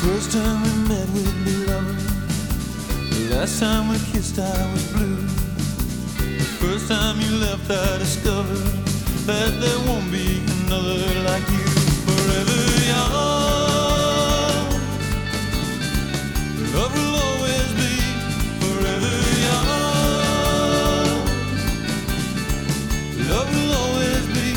First time we met with me loving. The last time we kissed I was blue. The first time you left I discovered that there won't be another like you. Forever young, love will always be forever young. Love will always be.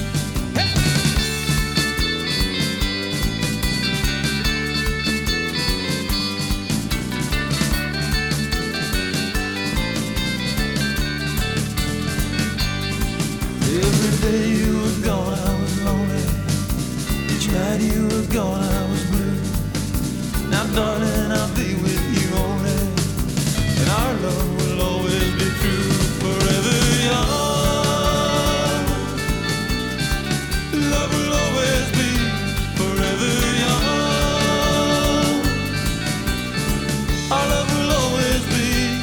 Every day you were gone, I was lonely. Each night you were gone, I was blue. Now, darling, I'll be with you only, and our love will always be true. Forever young, love will always be forever young. Our love will always be.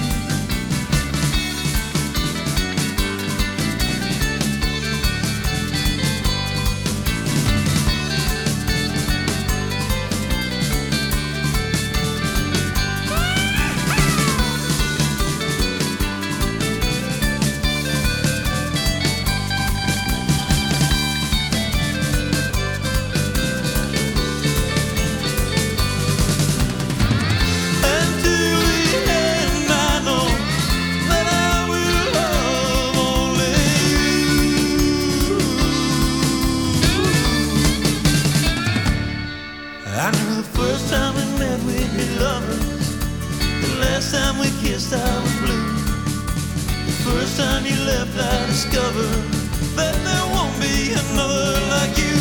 I knew the first time we met we'd be lovers. The last time we kissed I was blue. The first time you left I discovered that there won't be another like you.